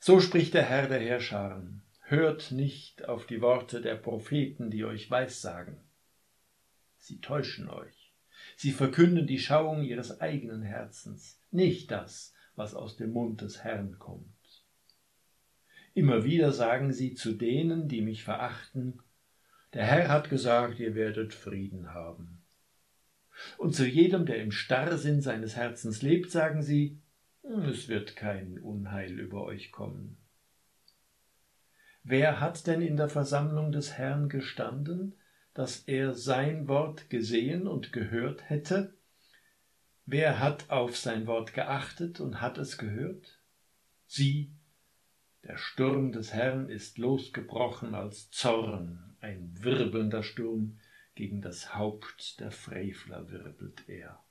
So spricht der Herr der Heerscharen: Hört nicht auf die Worte der Propheten, die euch Weissagen. Sie täuschen euch. Sie verkünden die Schauung ihres eigenen Herzens, nicht das, was aus dem Mund des Herrn kommt. Immer wieder sagen sie zu denen, die mich verachten: Der Herr hat gesagt, ihr werdet Frieden haben. Und zu jedem, der im Starrsinn seines Herzens lebt, sagen sie: Es wird kein Unheil über euch kommen. Wer hat denn in der Versammlung des Herrn gestanden, dass er sein Wort gesehen und gehört hätte? Wer hat auf sein Wort geachtet und hat es gehört? Sieh, der Sturm des Herrn ist losgebrochen als Zorn, ein wirbelnder Sturm, gegen das Haupt der Frevler wirbelt er.